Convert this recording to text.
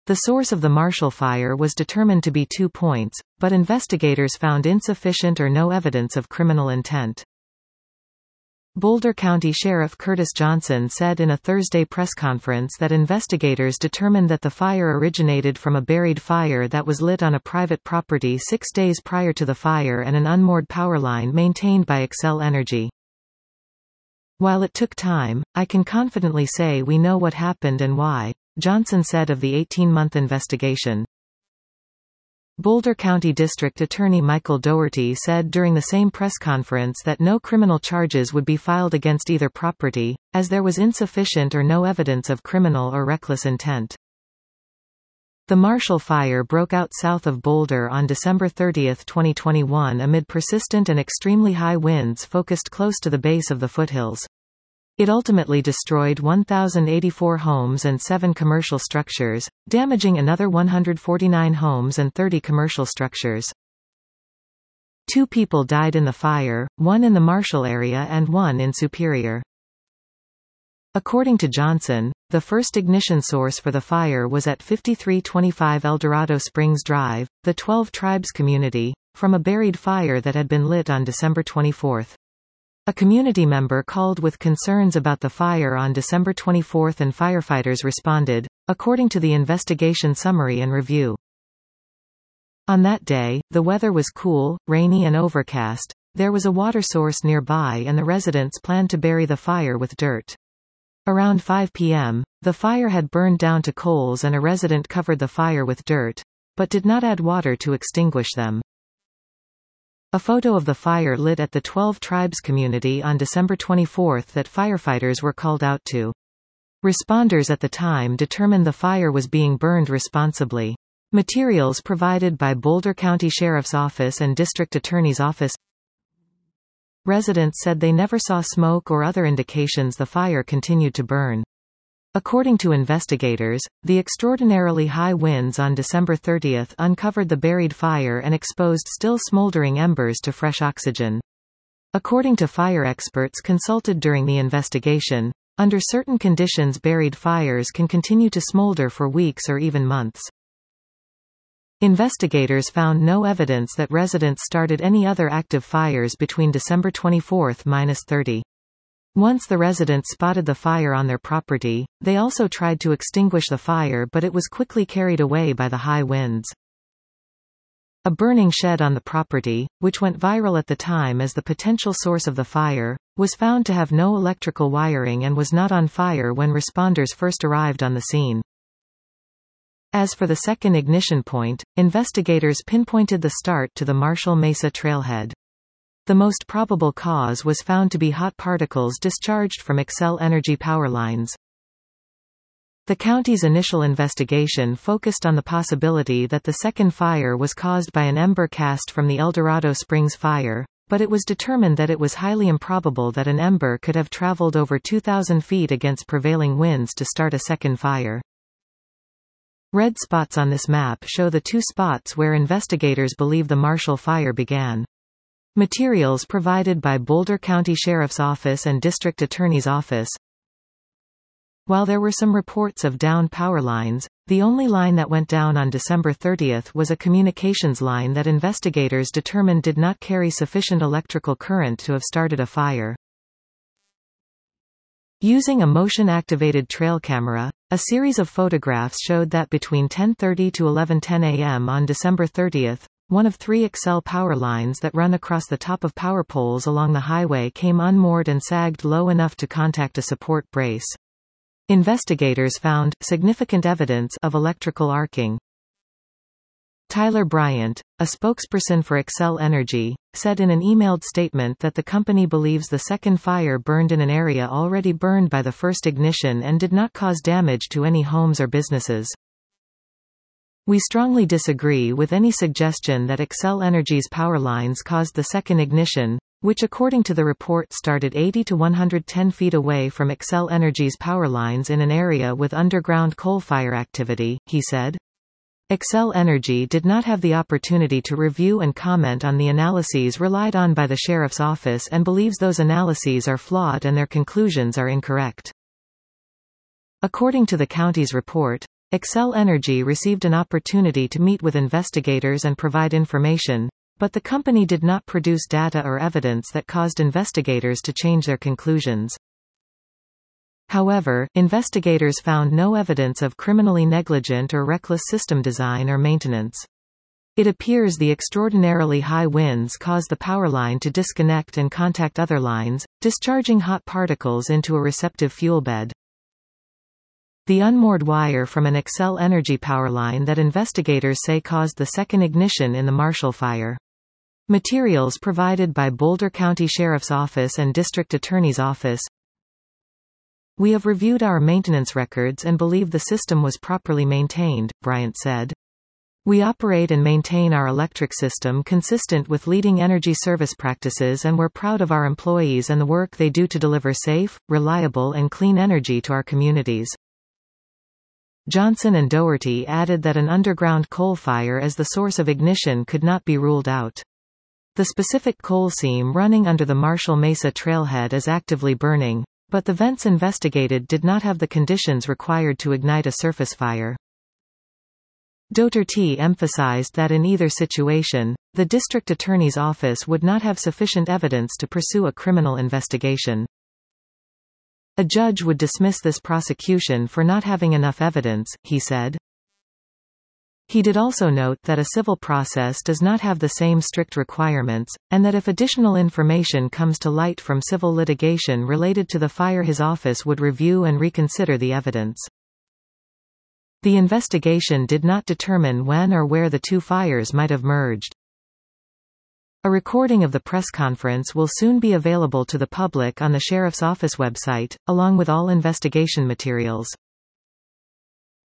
The source of the Marshall Fire was determined to be 2 points, but investigators found insufficient or no evidence of criminal intent. Boulder County Sheriff Curtis Johnson said in a Thursday press conference that investigators determined that the fire originated from a buried fire that was lit on a private property 6 days prior to the fire and an unmoored power line maintained by Xcel Energy. "While it took time, I can confidently say we know what happened and why," Johnson said of the 18-month investigation. Boulder County District Attorney Michael Dougherty said during the same press conference that no criminal charges would be filed against either property, as there was insufficient or no evidence of criminal or reckless intent. The Marshall Fire broke out south of Boulder on December 30, 2021 amid persistent and extremely high winds focused close to the base of the foothills. It ultimately destroyed 1,084 homes and 7 commercial structures, damaging another 149 homes and 30 commercial structures. 2 people died in the fire, 1 in the Marshall area and 1 in Superior. According to Johnson, the first ignition source for the fire was at 5325 Eldorado Springs Drive, the 12 Tribes community, from a buried fire that had been lit on December 24. A community member called with concerns about the fire on December 24 and firefighters responded, according to the investigation summary and review. On that day, the weather was cool, rainy and overcast. There was a water source nearby and the residents planned to bury the fire with dirt. Around 5 p.m., the fire had burned down to coals and a resident covered the fire with dirt, but did not add water to extinguish them. A photo of the fire lit at the 12 Tribes community on December 24 that firefighters were called out to. Responders at the time determined the fire was being burned responsibly. Materials provided by Boulder County Sheriff's Office and District Attorney's Office. Residents said they never saw smoke or other indications the fire continued to burn. According to investigators, the extraordinarily high winds on December 30 uncovered the buried fire and exposed still smoldering embers to fresh oxygen. According to fire experts consulted during the investigation, under certain conditions buried fires can continue to smolder for weeks or even months. Investigators found no evidence that residents started any other active fires between December 24–30. Once the residents spotted the fire on their property, they also tried to extinguish the fire but it was quickly carried away by the high winds. A burning shed on the property, which went viral at the time as the potential source of the fire, was found to have no electrical wiring and was not on fire when responders first arrived on the scene. As for the second ignition point, investigators pinpointed the start to the Marshall Mesa trailhead. The most probable cause was found to be hot particles discharged from Xcel Energy power lines. The county's initial investigation focused on the possibility that the second fire was caused by an ember cast from the Eldorado Springs fire, but it was determined that it was highly improbable that an ember could have traveled over 2,000 feet against prevailing winds to start a second fire. Red spots on this map show the 2 spots where investigators believe the Marshall Fire began. Materials provided by Boulder County Sheriff's Office and District Attorney's Office. While there were some reports of downed power lines, the only line that went down on December 30 was a communications line that investigators determined did not carry sufficient electrical current to have started a fire. Using a motion-activated trail camera, a series of photographs showed that between 10:30 to 11:10 a.m. on December 30, one of 3 Xcel power lines that run across the top of power poles along the highway came unmoored and sagged low enough to contact a support brace. Investigators found significant evidence of electrical arcing. Tyler Bryant, a spokesperson for Xcel Energy, said in an emailed statement that the company believes the second fire burned in an area already burned by the first ignition and did not cause damage to any homes or businesses. We strongly disagree with any suggestion that Xcel Energy's power lines caused the second ignition, which according to the report started 80 to 110 feet away from Xcel Energy's power lines in an area with underground coal fire activity, he said. Xcel Energy did not have the opportunity to review and comment on the analyses relied on by the Sheriff's Office and believes those analyses are flawed and their conclusions are incorrect. According to the county's report, Xcel Energy received an opportunity to meet with investigators and provide information, but the company did not produce data or evidence that caused investigators to change their conclusions. However, investigators found no evidence of criminally negligent or reckless system design or maintenance. It appears the extraordinarily high winds caused the power line to disconnect and contact other lines, discharging hot particles into a receptive fuel bed. The unmoored wire from an Xcel Energy power line that investigators say caused the second ignition in the Marshall Fire. Materials provided by Boulder County Sheriff's Office and District Attorney's Office. We have reviewed our maintenance records and believe the system was properly maintained, Bryant said. We operate and maintain our electric system consistent with leading energy service practices, and we're proud of our employees and the work they do to deliver safe, reliable and clean energy to our communities. Johnson and Doherty added that an underground coal fire as the source of ignition could not be ruled out. The specific coal seam running under the Marshall Mesa trailhead is actively burning, but the vents investigated did not have the conditions required to ignite a surface fire. Doherty emphasized that in either situation, the district attorney's office would not have sufficient evidence to pursue a criminal investigation. A judge would dismiss this prosecution for not having enough evidence, he said. He did also note that a civil process does not have the same strict requirements, and that if additional information comes to light from civil litigation related to the fire, his office would review and reconsider the evidence. The investigation did not determine when or where the two fires might have merged. A recording of the press conference will soon be available to the public on the Sheriff's Office website, along with all investigation materials.